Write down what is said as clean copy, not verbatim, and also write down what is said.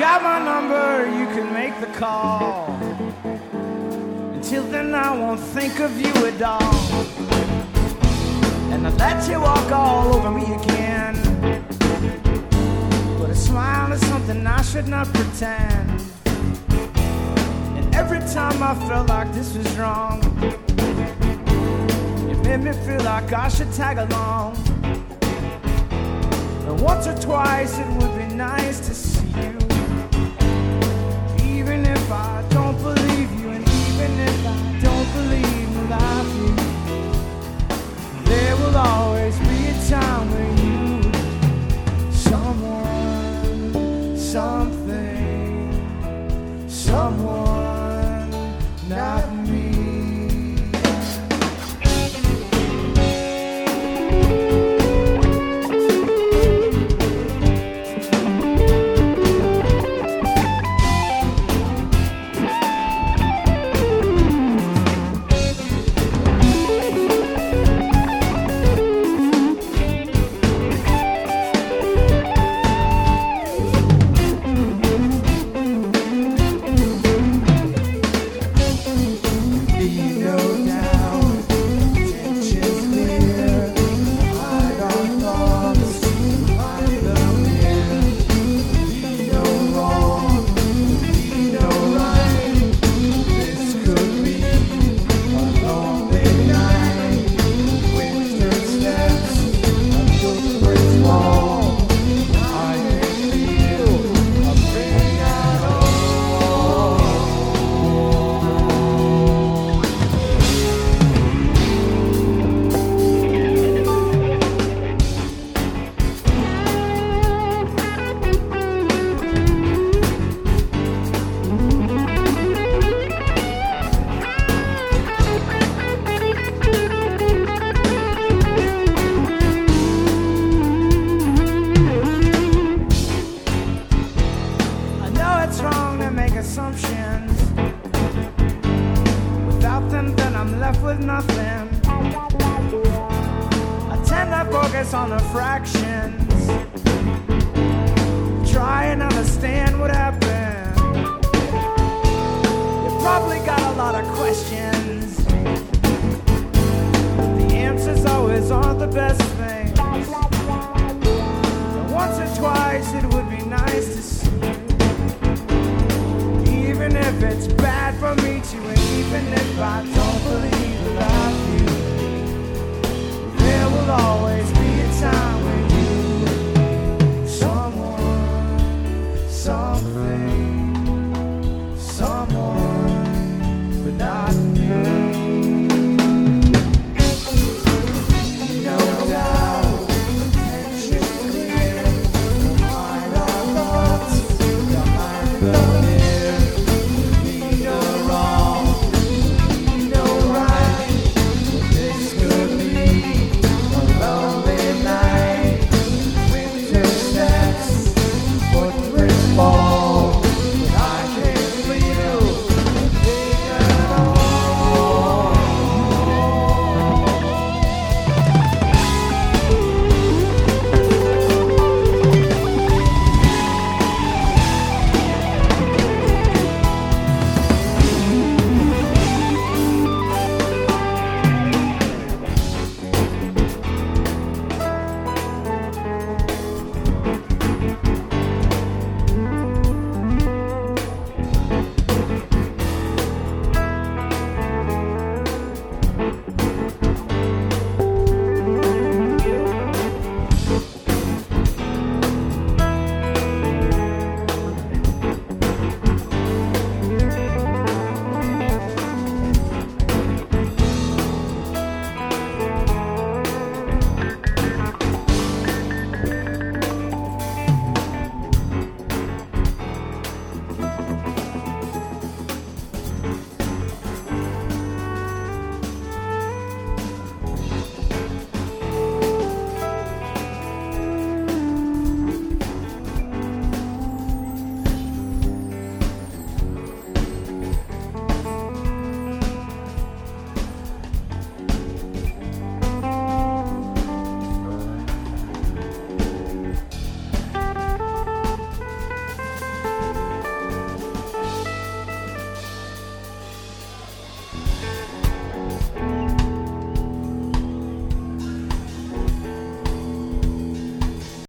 got my number, you can make the call. Until then I won't think of you at all. And I'll let you walk all over me again. But a smile is something I should not pretend. And every time I felt like this was wrong, it made me feel like I should tag along. And once or twice it would be nice to see you, even if I don't believe you, and even if I don't believe in love you, there will always be a time when you, someone, something, someone, not me. Assumptions. Without them, then I'm left with nothing. I tend to focus on the fractions, try and understand what happened. You probably got a lot of questions, but the answers always aren't the best things. And once or twice it